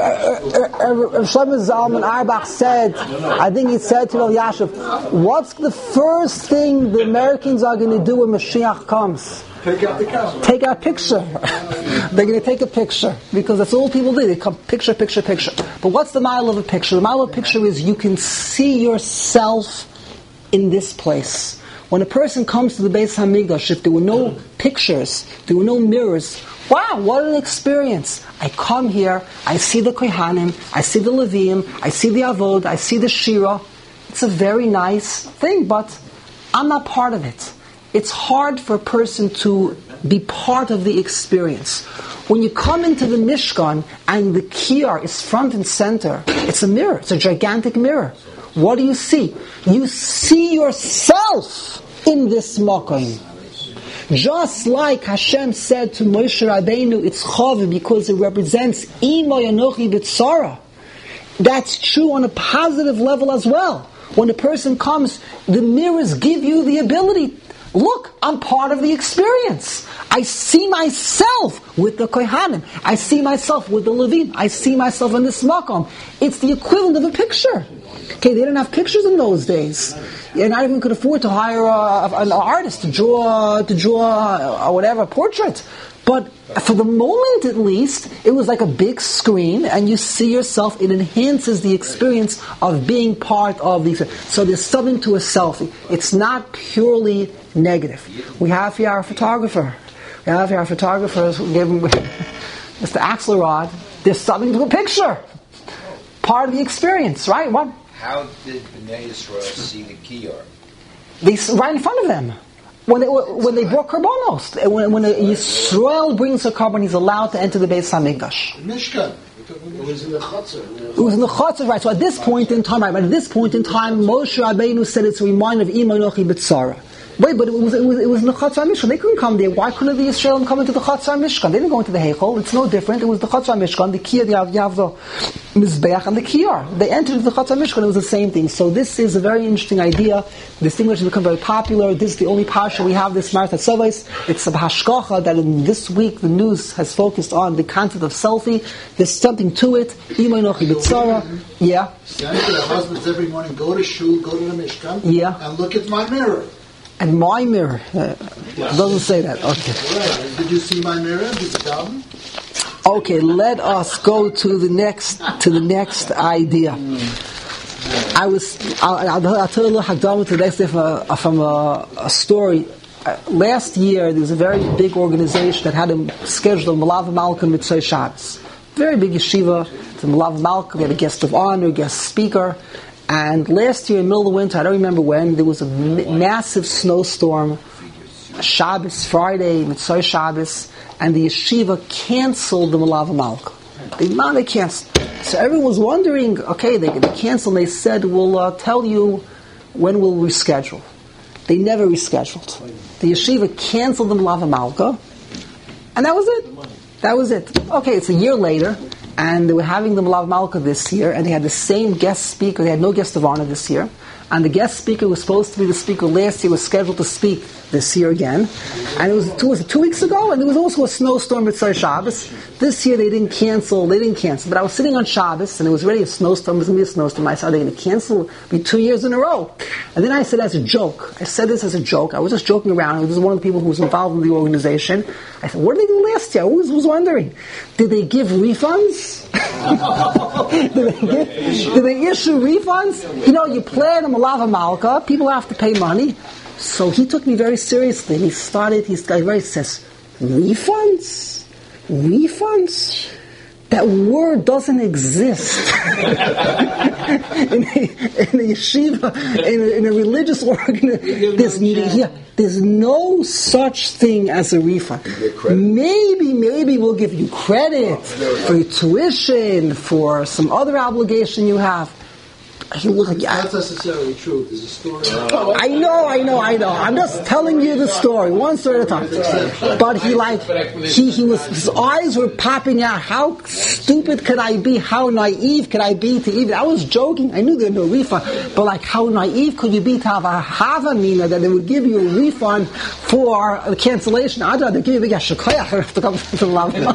uh, Shlomo Zalman Auerbach said, I think he said to Rav Elyashiv, what's the first thing the Americans are going to do when Mashiach comes? Take out the camera. Take out a picture. They're going to take a picture because that's all people do. They come picture, picture, picture. But what's the mile of a picture? The mile of a picture is you can see yourself in this place. When a person comes to the Beis HaMikdash, if there were no pictures, there were no mirrors, wow, what an experience. I come here, I see the Kohanim, I see the Levim, I see the Avod, I see the Shira. It's a very nice thing, but I'm not part of it. It's hard for a person to be part of the experience. When you come into the Mishkan and the Kiyar is front and center, it's a mirror, it's a gigantic mirror. What do you see? You see yourself in this Makom. Just like Hashem said to Moshe Rabbeinu, it's Chav because it represents Imoi Anochi B'tzara. That's true on a positive level as well. When a person comes, the mirrors give you the ability, look, I'm part of the experience. I see myself with the Kohanim. I see myself with the Levim. I see myself in this Makom. It's the equivalent of a picture. Okay, they didn't have pictures in those days. You're not even could afford to hire a, an artist to draw, to draw or whatever, a portrait. But for the moment at least, it was like a big screen and you see yourself, it enhances the experience of being part of the experience. So there's something to a selfie. It's not purely negative. We have here our photographer. We have here our photographer who gave him Mister Axelrod. There's something to a picture. Part of the experience, right? What? How did Bnei Yisrael see the Kiyar? They right in front of them. When they when they brought karbanos, when when a Yisrael brings a carbon, he's allowed to enter the Beis Hamikdash. Mishkan. It was in the Chatzar. It was in the Chatzar, right? So at this point in time, right? But at this point in time, Moshe Rabbeinu said it's a reminder of Imoi Anochi B'tzara. Wait, but it was it was it was in the Chatzar Mishkan. They couldn't come there. Why couldn't the Yisraelim come into the Chatzar Mishkan? They didn't go into the Heichel. It's no different. It was the Chatzar Mishkan, the Kiyar, you have, you have the Mizbeach and the Kiyar. They entered into the Chatzar Mishkan. It was the same thing. So this is a very interesting idea. This English has become very popular. This is the only parsha we have this Marat Tzavos. It's a hashkacha that in this week the news has focused on the concept of selfie. There's something to it. Yeah. Send to the husbands every morning, go to shul, go to the Mishkan, Yeah. and look at my mirror. And my mirror. Uh, it doesn't say that. Okay. Right. Did you see my mirror? Did you tell me? Okay, let us go to the next to the next idea. I was I'll, I'll, I'll tell you a little hakdama to the next day from a, from a, a story. Uh, last year there was a very big organization that had a scheduled Malav Malka Mitzvah Shabbos. Very big yeshiva. The Malav Malka, we had a guest of honor, guest speaker. And last year in the middle of the winter, I don't remember when, there was a m- massive snowstorm, Shabbos, Friday, Mitzvah Shabbos, and the yeshiva canceled the Malav Malka. They, they canceled. So everyone was wondering, okay, they, they canceled, and they said, we'll uh, tell you when we'll reschedule. They never rescheduled. The yeshiva canceled the Malav Malka, and that was it. That was it. Okay, it's a year later, and they were having the Malav Malka this year, and they had the same guest speaker. They had no guest of honor this year. And the guest speaker was supposed to be the speaker last year, was scheduled to speak this year again. And it was two, was it two weeks ago, and there was also a snowstorm at Tzar Shabbos. This year they didn't cancel, they didn't cancel. But I was sitting on Shabbos, and it was already a snowstorm, it was going to be a snowstorm. I said, are they going to cancel? It'll be two years in a row. And then I said as a joke, I said this as a joke, I was just joking around, I was one of the people who was involved in the organization. I said, what did they do last year? I was, was wondering. Did they give refunds? did, they give, did they issue refunds? You know, you plan a Malav Malka, people have to pay money. So he took me very seriously, and he started, he very says, refunds? Refunds? That word doesn't exist in, a, in a yeshiva, in a, in a religious organization. There's, yeah, there's no such thing as a refund. Maybe, maybe we'll give you credit for your tuition, for some other obligation you have. He looked like, That's not necessarily true. There's a story. I know, I know, I know. I'm just telling you the story, one story at a time. But he like, he, he was, his eyes were popping out. How stupid could I be? How naive could I be to even, I was joking. I knew there was no refund. But like, how naive could you be to have a havamina that they would give you a refund for a cancellation? I'd rather give you a big ashakayach to come to the lava.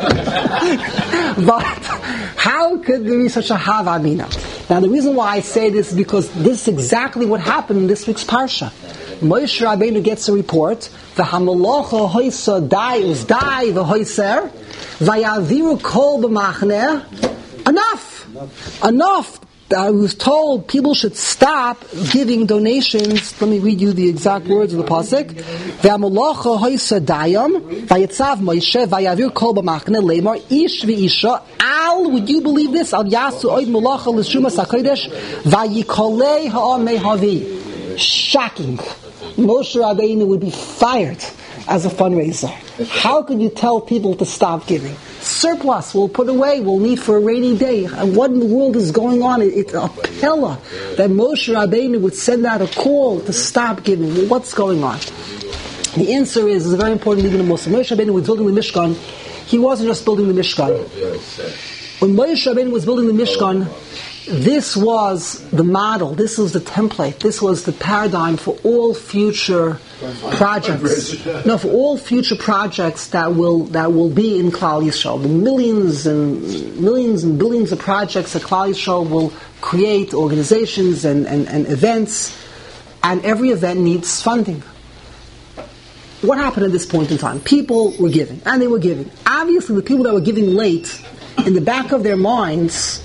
But how could there be such a havamina? Now the reason why I say this is because this is exactly what happened in this week's Parsha. Moshe Rabbeinu gets a report, the Hamalacha hoisa dai was dai the hoiser, vayaviru kol b'machneh. Enough! Enough! I was told people should stop giving donations. Let me read you the exact words of the pasuk. Ve'amalacha hoisa dayam vayitzav Moshe vayavir kol b'machneh leimar ish v'isha al. Would you believe this? Al yasu oid malacha l'shumas hakodesh vayikolei ha'amei havi. Shocking. Moshe Rabbeinu would be fired as a fundraiser. How could you tell people to stop giving? Surplus, we'll put away, we'll need for a rainy day. And what in the world is going on? It's a pella that Moshe Rabbeinu would send out a call to stop giving. What's going on? The answer is, it's a very important thing in the Moshe. Moshe Rabbeinu was building the Mishkan. He wasn't just building the Mishkan. When Moshe Rabbeinu was building the Mishkan, this was the model, this was the template, this was the paradigm for all future projects. No, for all future projects that will that will be in Klal Yisrael. The millions and millions and billions of projects that Klal Yisrael will create, organizations and, and, and events, and every event needs funding. What happened at this point in time? People were giving, and they were giving. Obviously, the people that were giving late, in the back of their minds,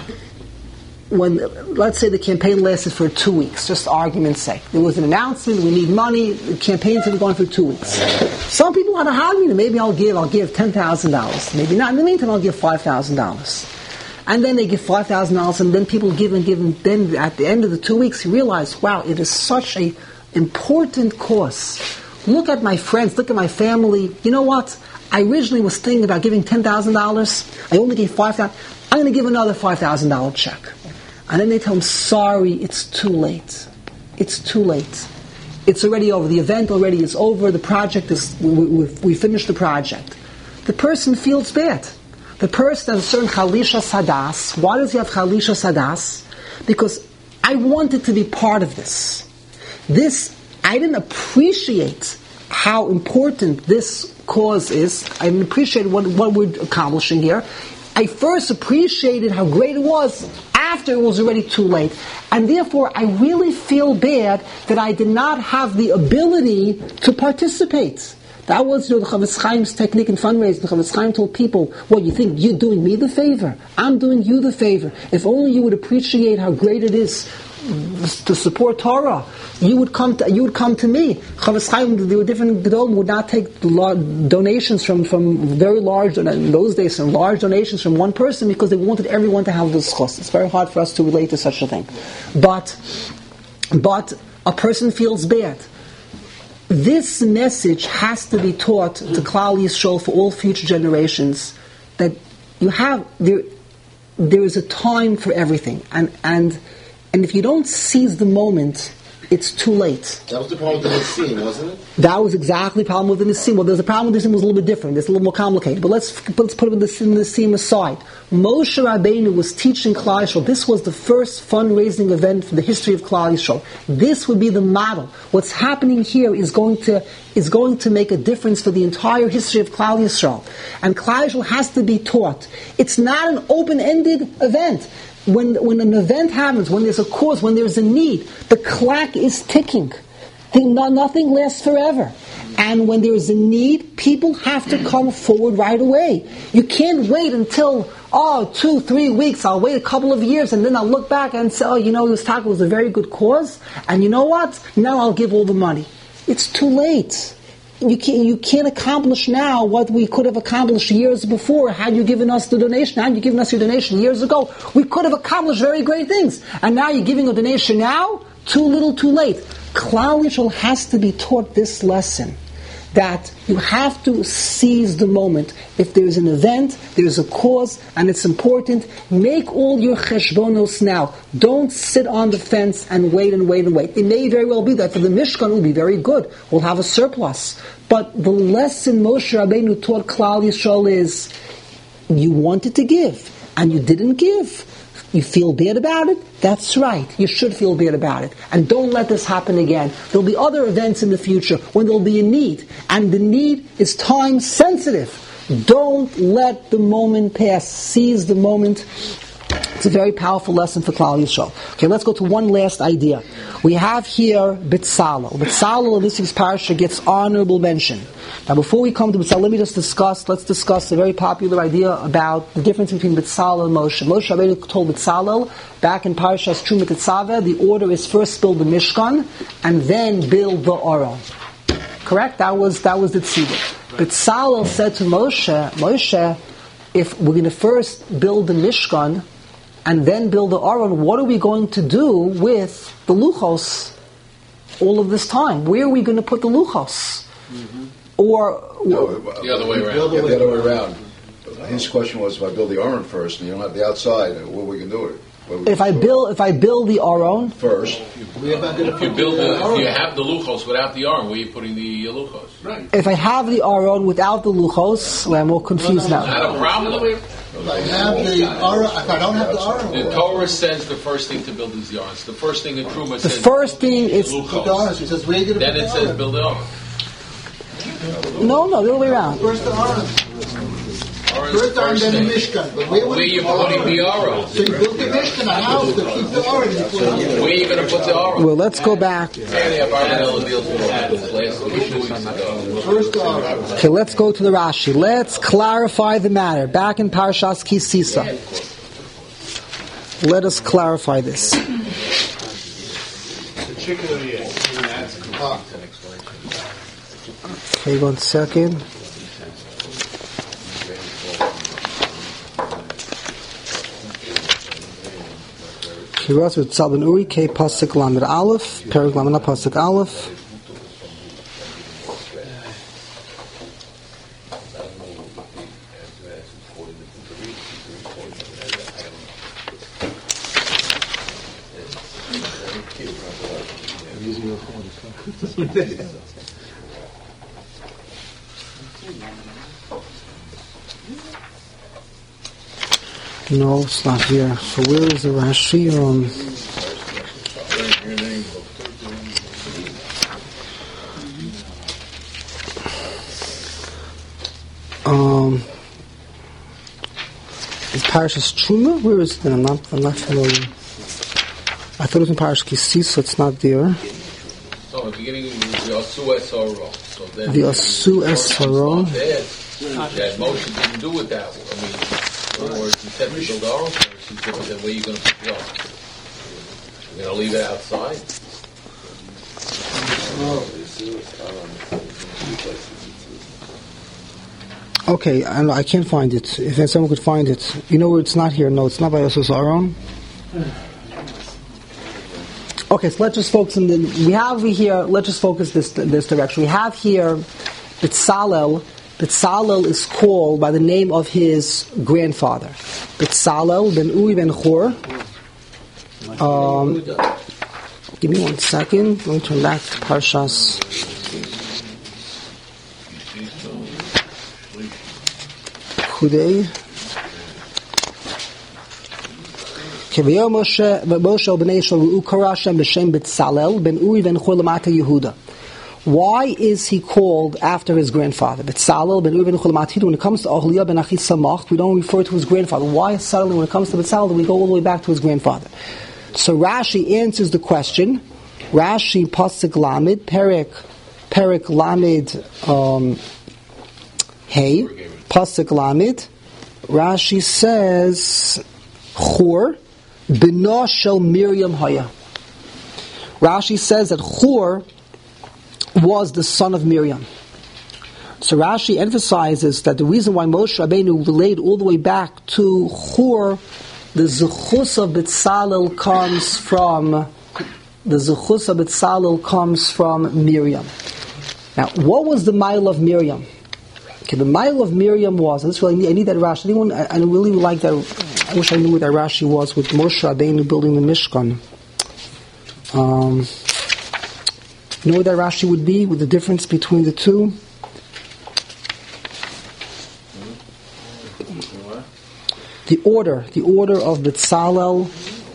when, let's say the campaign lasted for two weeks, just argument's sake. There was an announcement, we need money, the campaign's been going for two weeks. Some people had a hobby, maybe I'll give, I'll give ten thousand dollars. Maybe not. In the meantime, I'll give five thousand dollars. And then they give five thousand dollars, and then people give and give, and then at the end of the two weeks, you realize, wow, it is such a important cause. Look at my friends, look at my family. You know what? I originally was thinking about giving ten thousand dollars. I only gave five thousand dollars. I'm going to give another five thousand dollars check. And then they tell him, sorry, it's too late. It's too late. it's already over. The event already is over. The project is, we, we, we finished the project. The person feels bad. The person has a certain chalisha sadas. Why does he have chalisha sadas? Because I wanted to be part of this. This, I didn't appreciate how important this cause is. I didn't appreciate what, what we're accomplishing here. I first appreciated how great it was after it was already too late. And therefore, I really feel bad that I did not have the ability to participate. That was, you know, the Chavetz Chaim's technique in fundraising. The Chavetz Chaim told people, well, you think you're doing me the favor? I'm doing you the favor. If only you would appreciate how great it is to support Torah, you would come to, you would come to me. Chavetz Chaim, there were different Gedolim, would not take donations from, from very large, in those days, some large donations from one person because they wanted everyone to have this chos. It's very hard for us to relate to such a thing. But, but a person feels bad. This message has to be taught to Klal Yisrael for all future generations, that you have, there, there is a time for everything. And, and, and if you don't seize the moment, it's too late. That was the problem with the Nissim, wasn't it? That was exactly the problem with the Nissim. Well, there's a problem with the Nissim was a little bit different. It's a little more complicated. But let's, let's put the Nissim aside. Moshe Rabbeinu was teaching Klal Yisrael. This was the first fundraising event for the history of Klal Yisrael. This would be the model. What's happening here is going to is going to make a difference for the entire history of Klal Yisrael. And Klal Yisrael has to be taught. It's not an open-ended event. When, when an event happens, when there's a cause, when there's a need, the clock is ticking. Nothing lasts forever. And when there's a need, people have to come forward right away. You can't wait until, oh, two, three weeks, I'll wait a couple of years, and then I'll look back and say, oh, you know, this talk was a very good cause, and you know what? Now I'll give all the money. It's too late. You can't, you can't accomplish now what we could have accomplished years before. Had you given us the donation, had you given us your donation years ago, we could have accomplished very great things. And now you're giving a donation now? Too little, too late. Klal Yisrael has to be taught this lesson, that you have to seize the moment. If there's an event, there's a cause, and it's important, make all your cheshbonos now. Don't sit on the fence and wait and wait and wait. It may very well be that for the Mishkan it will be very good. We'll have a surplus. But the lesson Moshe Rabbeinu taught Klal Yisrael is, you wanted to give, and you didn't give. You feel bad about it? That's right. You should feel bad about it. And don't let this happen again. There'll be other events in the future when there'll be a need. And the need is time sensitive. Don't let the moment pass. Seize the moment. It's a very powerful lesson for Klal Yisrael. Okay, let's go to one last idea. We have here B'Tzalel. B'Tzalel in this week's parasha gets honorable mention. Now, before we come to B'Tzalel, let me just discuss, let's discuss a very popular idea about the difference between B'Tzalel and Moshe. Moshe Rabbeinu told B'Tzalel, back in Parashas Truma Tetzaveh, the order is first build the Mishkan, and then build the Aron. Correct? That was, that was the tzibur. B'Tzalel said to Moshe, Moshe, if we're going to first build the Mishkan, and then build the Aron, what are we going to do with the Luchos all of this time? Where are we going to put the Luchos? Mm-hmm. Or No, The other way around. Yeah, the other way around. His question was, if I build the Aron first, and you don't have the outside, what are we going to do with it? What are we if I gonna build if I build the Aron first, We're not going to If you build the, if you have the luchos without the arm, where are you putting the luchos? Right. if I have the Aron without the Luchos, well, I'm more confused now. Not a problem. If I have the aura, if I don't have the aura, The Torah says the first thing to build is the arm. It's the first thing in Truma The says. first thing is the aura, it says we're going to Then put it the says aura. build the arm. no, no, the other way around. First the aura. Arm's First the aura, first then the thing. Mishkan. But where Where are you putting the aron? So you built the Mishkan, a house to keep the aura. You put it Where are you going to put the aron? Well, let's go back. Barbanella deals with that last week, two weeks ago. first the aura. Okay, let's go to the Rashi. Let's clarify the matter. Back in Parashas Ki Sisa. Let us clarify this. Okay, one second. Kiras with Tzal ben Uri, K Pasuk Lamed Aleph, Perek Lamed Pasuk Aleph. No, it's not here. So where is the Rashi? Um, um, is Parashas Truma? Where is it? I'm not. I'm not familiar. I thought it was in Parashas Kisisa, so it's not there. So at the beginning, the Asu Esaro. So then The Asu Esaro. That Moshe didn't do it that way. I mean, or he said to build our own place, he said, then where are you going to put the ark? You're going to leave it outside? Okay, I, I can't find it. If someone could find it. You know where it's not here? No, it's not by Asus Aaron. Okay, so let's just focus on the... We have here... Let's just focus this this direction. We have here Betzalel. Betzalel is called by the name of his grandfather. Betzalel ben Uri ben Hur. Um, give me one second. Let me turn back to Parshas. Hudei. Keviyah Moshe Moshe b'nei Yisrael ru'u kara Hashem b'shem Betzalel ben Uri ben Hur l'mata Yehuda. Why is he called after his grandfather? Betzalel ben Uri ben Hur l'mata Yehuda. When it comes to Ohliah ben Achi Samach, we don't refer to his grandfather. Why suddenly, when it comes to Betzalel, we go all the way back to his grandfather? So Rashi answers the question. Rashi pasuk Lamed Perek Perek Lamed um, Hey pasuk Lamed. Rashi says Chur Bino shel Miriam Haya. Rashi says that Chur was the son of Miriam. So Rashi emphasizes that the reason why Moshe Rabbeinu relayed all the way back to Chur, the Zechus of Betzalel comes from the Zechus of Betzalel comes from Miriam. Now, what was the mile of Miriam? Okay, the mile of Miriam was, and this really I need that Rashi. Anyone, I, I really like that. I wish I knew what that Rashi was with Moshe Rabbeinu building the Mishkan. Um, you know what that Rashi would be with the difference between the two? The order, the order of Betzalel.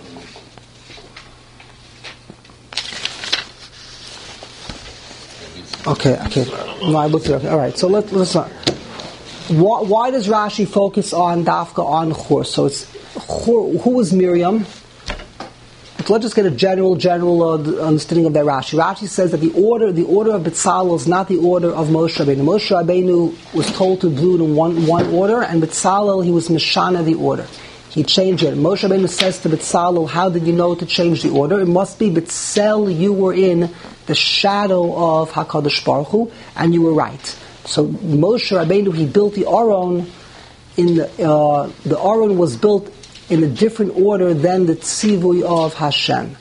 Okay, okay. No, I looked it up. All right, so let, let's not. Why, why does Rashi focus on Dafka on Chur? So it's Chur, who was Miriam? So let's just get a general, general uh, understanding of that Rashi. Rashi says that the order, the order of Betzalel is not the order of Moshe Rabbeinu. Moshe Rabbeinu was told to do it in one, one order, and Betzalel, he was Mishana the order. He changed it. Moshe Rabbeinu says to Betzalel, how did you know to change the order? It must be Betzel, you were in the shadow of HaKadosh Baruch Hu, and you were right. So Moshe Rabbeinu, he built the Aron, in the, uh, the Aron was built in a different order than the Tzivui of Hashem.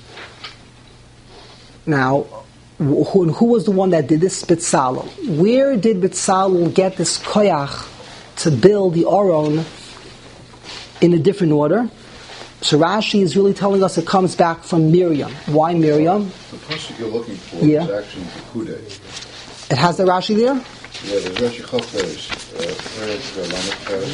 Now, who, who was the one that did this? Betzalel. Where did Betzalel get this koyach to build the Aron in a different order? So Rashi is really telling us it comes back from Miriam. Why Miriam? The pasuk you're looking for yeah. is actually Pekudei. It has the Rashi there? Yeah, there's Rashi Chafez, Perek Lamed Perek,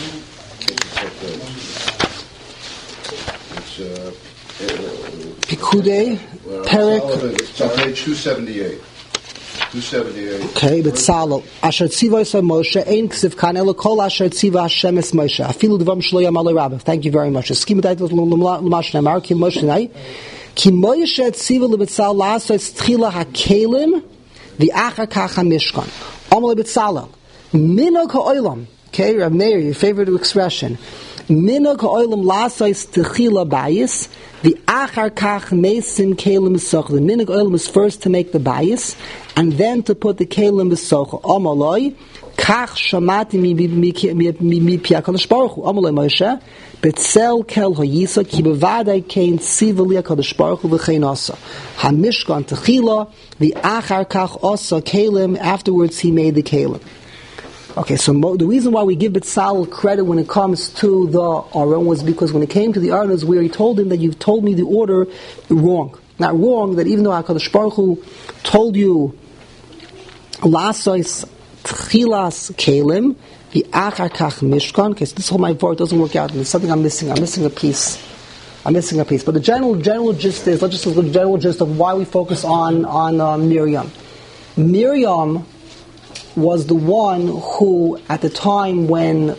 It's uh, Pekudei, Perek. It's on page two seventy-eight. two seventy-eight. Okay, Betzalel. Asher tziva yisrael Moshe, ein ksiv kan elo kol asher tziva Hashem es Moshe. Afilu devam shlo yamal rabbav. Thank you very much. Eskim dait l'mash nemar ki Moshe nay. Ki Moshe tziva leBetzalel la'asos tchila hakelim v'achar kach hamishkan. Amal Betzalel. Minog ha'olam. Okay, Rav Meir, your favorite expression. Minog ha'olam la'asos tchila bayis. The achar kach mesim kelim b'soch. The minog oil is first to make the bayis, and then to put the kelim b'soch. Amaloi kach shamati mi mi mi mi piakadosh baruch hu. Amaloi Moshe betzel kel hayisa ki bevadai kein tzivali akadosh baruch hu v'chein asa hamishkan techila the achar kach asa kelim. Afterwards, he made the kelim. Okay, so mo- the reason why we give Betzalel credit when it comes to the Aron was because when it came to the Aron is where he told him that you've told me the order wrong. not wrong, that even though HaKadosh Baruch Hu told you Lasois Tchilas Kelim, the Achar Kach Mishkan, okay, so this whole my word doesn't work out, and there's something I'm missing. I'm missing a piece. I'm missing a piece. But the general general gist is, let's just look at the general gist of why we focus on, on uh, Miriam. Miriam was the one who, at the time when,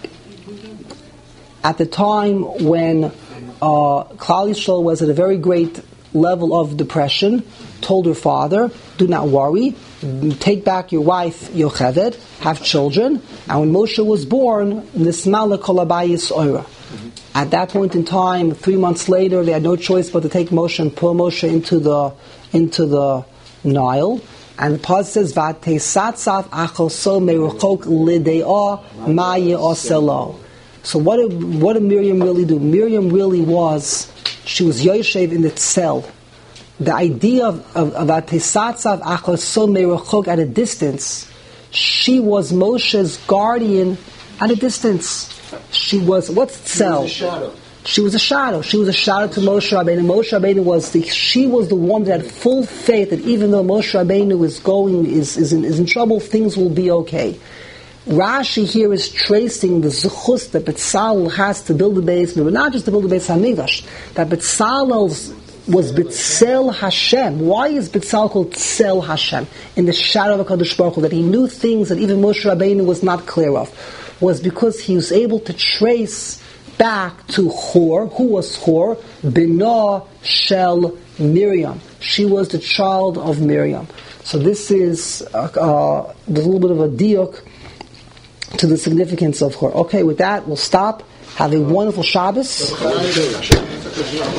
at the time when uh, Klal Yisrael was at a very great level of depression, told her father, do not worry, take back your wife Yocheved, have children, and when Moshe was born, Nismala Kol Habayis Oira. At that point in time, three months later, they had no choice but to take Moshe and pull Moshe into the into the Nile. And the Paz says, "Vateisatzaf achoso meruchok lidea ma ye'oselo." So what did what did Miriam really do? Miriam really was, she was Yoshev in the cell. The idea of of Vateisatzaf achoso meruchok at a distance, she was Moshe's guardian at a distance. She was, what's cell? She was a shadow. She was a shadow. She was a shadow to Moshe Rabbeinu. Moshe Rabbeinu was the, she was the one that had full faith that even though Moshe Rabbeinu is going, is, is, in, is in trouble, things will be okay. Rashi here is tracing the zuchus that Betzalel has to build the base, but not just to build the base HaMikdash, that Betzalel was Betzel Hashem. Why is Betzalel called Tzel Hashem? In the shadow of HaKadosh Baruch Hu, that he knew things that even Moshe Rabbeinu was not clear of, was because he was able to trace back to Hor. Who was Hor? Binah Shel Miriam. She was the child of Miriam. So this is uh, uh, there's a little bit of a diuk to the significance of Hor. Okay, with that we'll stop. Have a wonderful Shabbos.